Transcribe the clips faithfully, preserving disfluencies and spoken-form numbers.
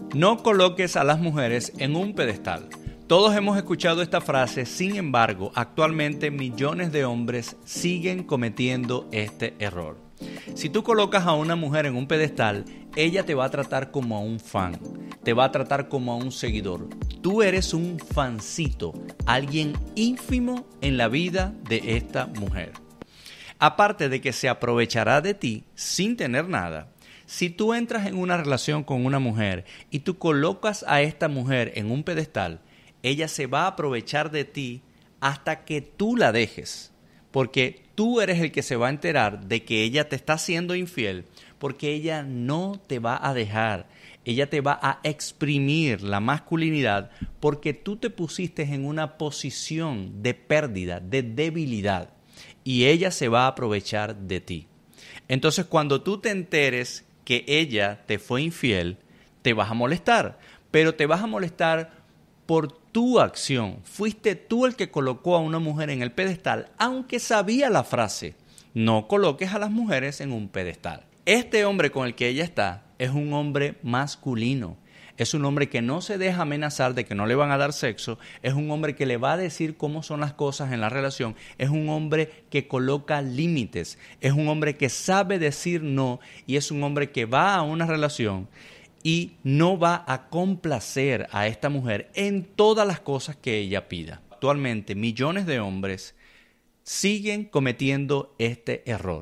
No coloques a las mujeres en un pedestal. Todos hemos escuchado esta frase, sin embargo, actualmente millones de hombres siguen cometiendo este error. Si tú colocas a una mujer en un pedestal, ella te va a tratar como a un fan, te va a tratar como a un seguidor. Tú eres un fancito, alguien ínfimo en la vida de esta mujer. Aparte de que se aprovechará de ti sin tener nada. Si tú entras en una relación con una mujer y tú colocas a esta mujer en un pedestal, ella se va a aprovechar de ti hasta que tú la dejes. Porque tú eres el que se va a enterar de que ella te está siendo infiel, porque ella no te va a dejar. Ella te va a exprimir la masculinidad porque tú te pusiste en una posición de pérdida, de debilidad. Y ella se va a aprovechar de ti. Entonces, cuando tú te enteres que ella te fue infiel, te vas a molestar. Pero te vas a molestar por tu acción. Fuiste tú el que colocó a una mujer en el pedestal, aunque sabía la frase, no coloques a las mujeres en un pedestal. Este hombre con el que ella está es un hombre masculino. Es un hombre que no se deja amenazar de que no le van a dar sexo. Es un hombre que le va a decir cómo son las cosas en la relación. Es un hombre que coloca límites. Es un hombre que sabe decir no. Y es un hombre que va a una relación y no va a complacer a esta mujer en todas las cosas que ella pida. Actualmente, millones de hombres siguen cometiendo este error.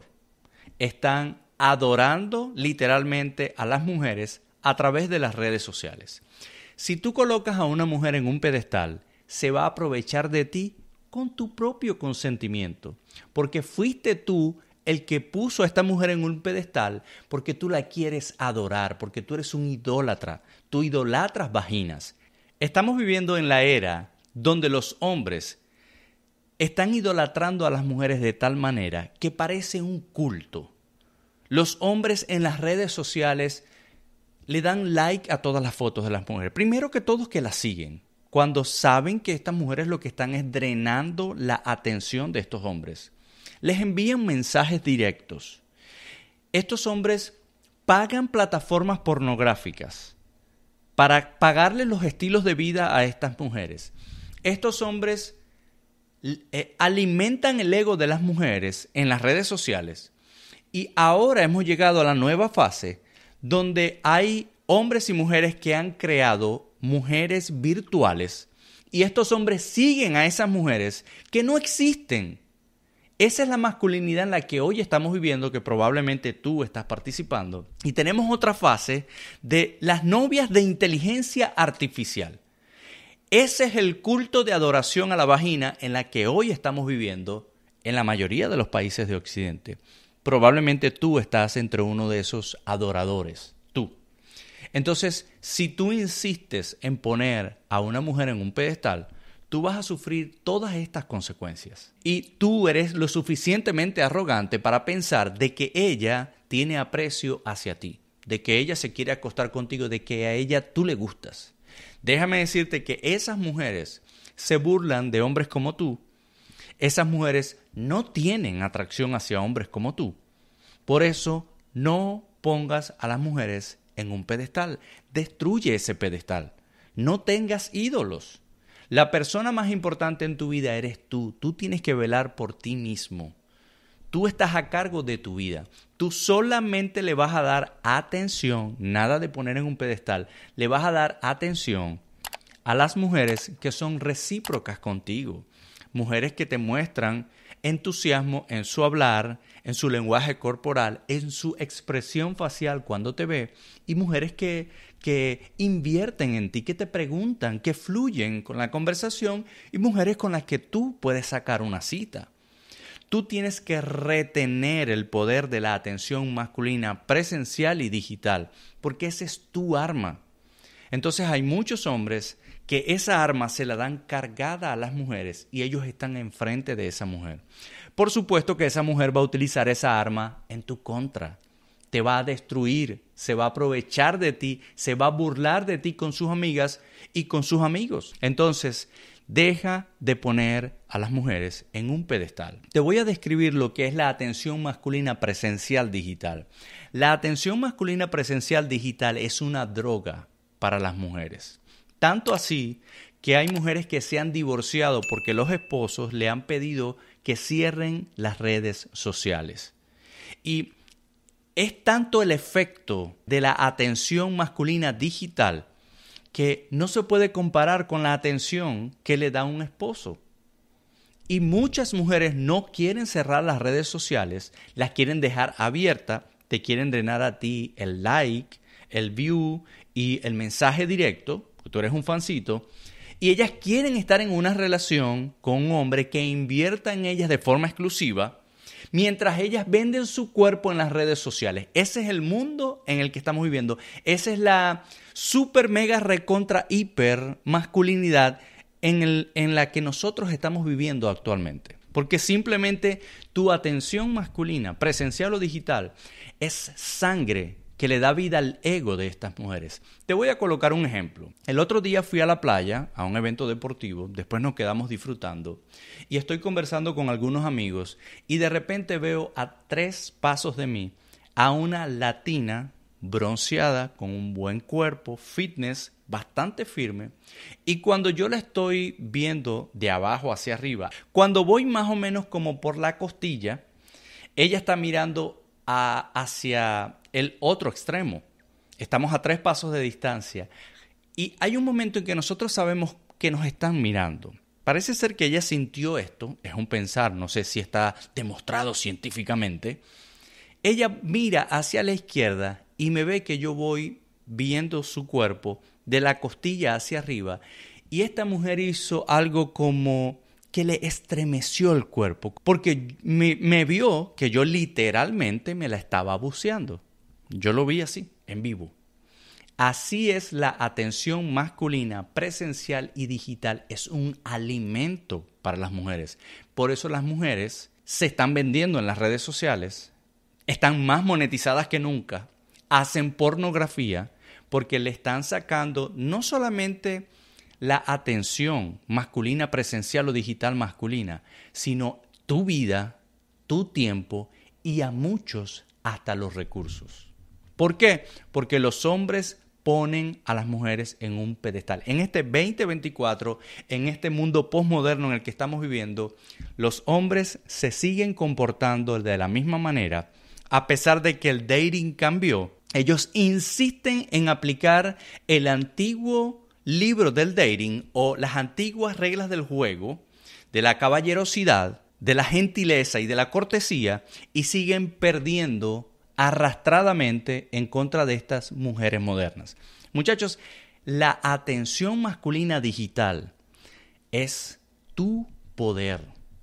Están adorando literalmente a las mujeres a través de las redes sociales. Si tú colocas a una mujer en un pedestal, se va a aprovechar de ti con tu propio consentimiento, porque fuiste tú el que puso a esta mujer en un pedestal porque tú la quieres adorar, porque tú eres un idólatra, tú idolatras vaginas. Estamos viviendo en la era donde los hombres están idolatrando a las mujeres de tal manera que parece un culto. Los hombres en las redes sociales le dan like a todas las fotos de las mujeres. Primero que todos que las siguen, cuando saben que estas mujeres lo que están es drenando la atención de estos hombres. Les envían mensajes directos. Estos hombres pagan plataformas pornográficas para pagarles los estilos de vida a estas mujeres. Estos hombres eh, alimentan el ego de las mujeres en las redes sociales. Y ahora hemos llegado a la nueva fase donde hay hombres y mujeres que han creado mujeres virtuales y estos hombres siguen a esas mujeres que no existen. Esa es la masculinidad en la que hoy estamos viviendo, que probablemente tú estás participando. Y tenemos otra fase de las novias de inteligencia artificial. Ese es el culto de adoración a la vagina en la que hoy estamos viviendo en la mayoría de los países de Occidente. Probablemente tú estás entre uno de esos adoradores, tú. Entonces, si tú insistes en poner a una mujer en un pedestal, tú vas a sufrir todas estas consecuencias. Y tú eres lo suficientemente arrogante para pensar de que ella tiene aprecio hacia ti, de que ella se quiere acostar contigo, de que a ella tú le gustas. Déjame decirte que esas mujeres se burlan de hombres como tú. Esas mujeres no tienen atracción hacia hombres como tú. Por eso, no pongas a las mujeres en un pedestal. Destruye ese pedestal. No tengas ídolos. La persona más importante en tu vida eres tú. Tú tienes que velar por ti mismo. Tú estás a cargo de tu vida. Tú solamente le vas a dar atención, nada de poner en un pedestal, le vas a dar atención a las mujeres que son recíprocas contigo. Mujeres que te muestran entusiasmo en su hablar, en su lenguaje corporal, en su expresión facial cuando te ve. Y mujeres que, que invierten en ti, que te preguntan, que fluyen con la conversación. Y mujeres con las que tú puedes sacar una cita. Tú tienes que retener el poder de la atención masculina presencial y digital, porque esa es tu arma. Entonces hay muchos hombres que esa arma se la dan cargada a las mujeres y ellos están enfrente de esa mujer. Por supuesto que esa mujer va a utilizar esa arma en tu contra. Te va a destruir, se va a aprovechar de ti, se va a burlar de ti con sus amigas y con sus amigos. Entonces, deja de poner a las mujeres en un pedestal. Te voy a describir lo que es la atención masculina presencial digital. La atención masculina presencial digital es una droga para las mujeres. Tanto así que hay mujeres que se han divorciado porque los esposos le han pedido que cierren las redes sociales. Y es tanto el efecto de la atención masculina digital que no se puede comparar con la atención que le da un esposo. Y muchas mujeres no quieren cerrar las redes sociales, las quieren dejar abiertas, te quieren drenar a ti el like, el view y el mensaje directo, porque tú eres un fancito, y ellas quieren estar en una relación con un hombre que invierta en ellas de forma exclusiva, mientras ellas venden su cuerpo en las redes sociales. Ese es el mundo en el que estamos viviendo. Esa es la super mega recontra hiper masculinidad en, el, en la que nosotros estamos viviendo actualmente. Porque simplemente tu atención masculina, presencial o digital, es sangre que le da vida al ego de estas mujeres. Te voy a colocar un ejemplo. El otro día fui a la playa, a un evento deportivo, después nos quedamos disfrutando y estoy conversando con algunos amigos y de repente veo a tres pasos de mí a una latina bronceada con un buen cuerpo, fitness, bastante firme, y cuando yo la estoy viendo de abajo hacia arriba, cuando voy más o menos como por la costilla, ella está mirando a, hacia el otro extremo. Estamos a tres pasos de distancia y hay un momento en que nosotros sabemos que nos están mirando. Parece ser que ella sintió esto, es un pensar, no sé si está demostrado científicamente. Ella mira hacia la izquierda y me ve que yo voy viendo su cuerpo de la costilla hacia arriba y esta mujer hizo algo como que le estremeció el cuerpo porque me, me vio que yo literalmente me la estaba buceando. Yo lo vi así, en vivo. Así es la atención masculina, presencial y digital. Es un alimento para las mujeres. Por eso las mujeres se están vendiendo en las redes sociales, están más monetizadas que nunca, hacen pornografía porque le están sacando no solamente la atención masculina, presencial o digital masculina, sino tu vida, tu tiempo y a muchos hasta los recursos. ¿Por qué? Porque los hombres ponen a las mujeres en un pedestal. En este veinte veinticuatro, en este mundo posmoderno en el que estamos viviendo, los hombres se siguen comportando de la misma manera, a pesar de que el dating cambió. Ellos insisten en aplicar el antiguo libro del dating o las antiguas reglas del juego, de la caballerosidad, de la gentileza y de la cortesía y siguen perdiendo arrastradamente en contra de estas mujeres modernas. Muchachos, la atención masculina digital es tu poder.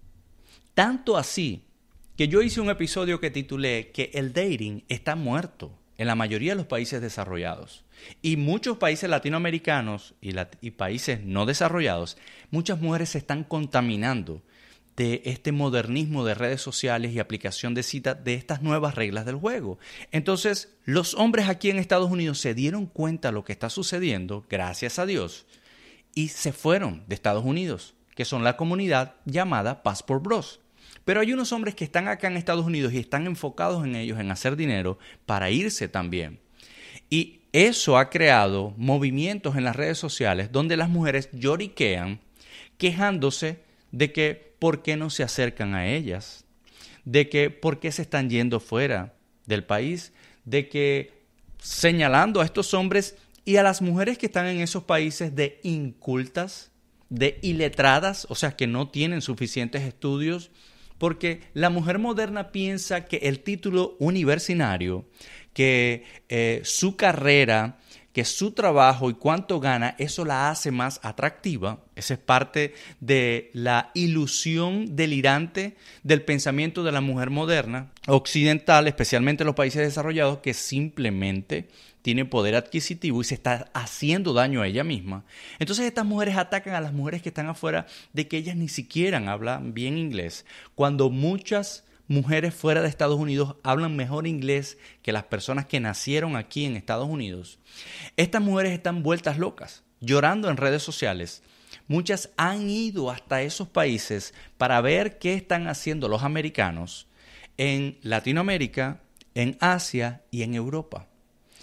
Tanto así que yo hice un episodio que titulé que el dating está muerto en la mayoría de los países desarrollados. Y muchos países latinoamericanos y, lat- y países no desarrollados, muchas mujeres se están contaminando de este modernismo de redes sociales y aplicación de citas de estas nuevas reglas del juego. Entonces, los hombres aquí en Estados Unidos se dieron cuenta de lo que está sucediendo, gracias a Dios, y se fueron de Estados Unidos, que son la comunidad llamada Passport Bros. Pero hay unos hombres que están acá en Estados Unidos y están enfocados en ellos, en hacer dinero, para irse también. Y eso ha creado movimientos en las redes sociales donde las mujeres lloriquean, quejándose de que por qué no se acercan a ellas, de que por qué se están yendo fuera del país, de que señalando a estos hombres y a las mujeres que están en esos países de incultas, de iletradas, o sea, que no tienen suficientes estudios, porque la mujer moderna piensa que el título universitario, que eh, su carrera, que su trabajo y cuánto gana, eso la hace más atractiva. Esa es parte de la ilusión delirante del pensamiento de la mujer moderna, occidental, especialmente en los países desarrollados, que simplemente tiene poder adquisitivo y se está haciendo daño a ella misma. Entonces estas mujeres atacan a las mujeres que están afuera de que ellas ni siquiera hablan bien inglés, cuando muchas mujeres fuera de Estados Unidos hablan mejor inglés que las personas que nacieron aquí en Estados Unidos. Estas mujeres están vueltas locas, llorando en redes sociales. Muchas han ido hasta esos países para ver qué están haciendo los americanos en Latinoamérica, en Asia y en Europa.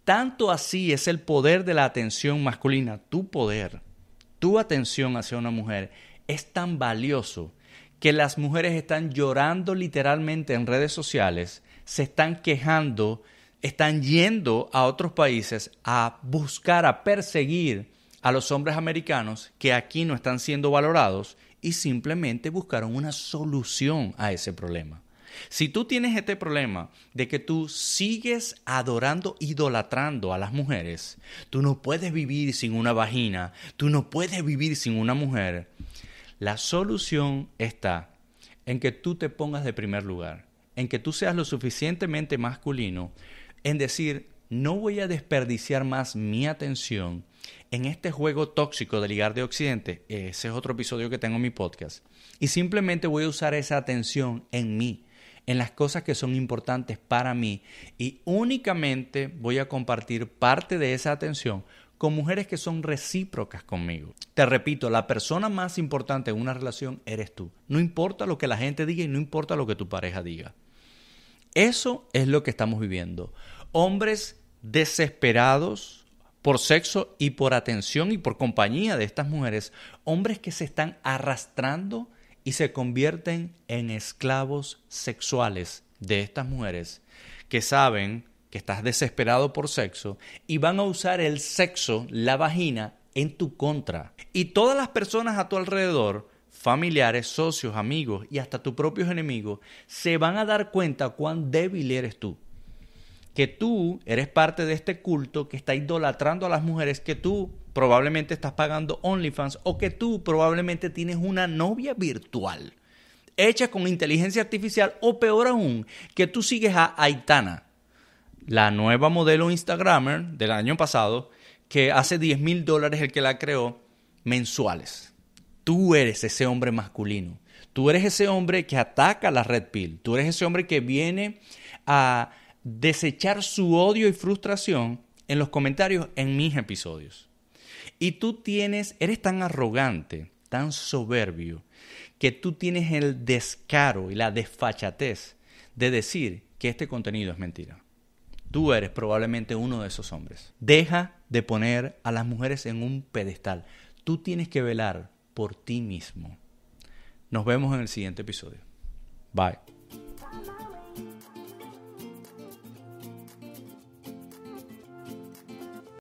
tanto así es el poder de la atención masculina, tu poder, tu atención hacia una mujer es tan valioso que las mujeres están llorando literalmente en redes sociales, se están quejando, están yendo a otros países a buscar, a perseguir a los hombres americanos que aquí no están siendo valorados y simplemente buscaron una solución a ese problema. Si tú tienes este problema de que tú sigues adorando, idolatrando a las mujeres, tú no puedes vivir sin una vagina, tú no puedes vivir sin una mujer, la solución está en que tú te pongas de primer lugar, en que tú seas lo suficientemente masculino, en decir, no voy a desperdiciar más mi atención en este juego tóxico de ligar de Occidente. Ese es otro episodio que tengo en mi podcast. Y simplemente voy a usar esa atención en mí, en las cosas que son importantes para mí. Y únicamente voy a compartir parte de esa atención con mujeres que son recíprocas conmigo. Te repito, la persona más importante en una relación eres tú. No importa lo que la gente diga y no importa lo que tu pareja diga. Eso es lo que estamos viviendo. Hombres desesperados por sexo y por atención y por compañía de estas mujeres. Hombres que se están arrastrando y se convierten en esclavos sexuales de estas mujeres que saben que estás desesperado por sexo y van a usar el sexo, la vagina, en tu contra. Y todas las personas a tu alrededor, familiares, socios, amigos y hasta tus propios enemigos, se van a dar cuenta cuán débil eres tú. Que tú eres parte de este culto que está idolatrando a las mujeres, que tú probablemente estás pagando OnlyFans o que tú probablemente tienes una novia virtual hecha con inteligencia artificial o peor aún, que tú sigues a Aitana, la nueva modelo Instagramer del año pasado, que hace diez mil dólares el que la creó mensuales. Tú eres ese hombre masculino. Tú eres ese hombre que ataca la Red Pill. Tú eres ese hombre que viene a desechar su odio y frustración en los comentarios en mis episodios. Y tú tienes, eres tan arrogante, tan soberbio, que tú tienes el descaro y la desfachatez de decir que este contenido es mentira. Tú eres probablemente uno de esos hombres. Deja de poner a las mujeres en un pedestal. Tú tienes que velar por ti mismo. Nos vemos en el siguiente episodio. Bye.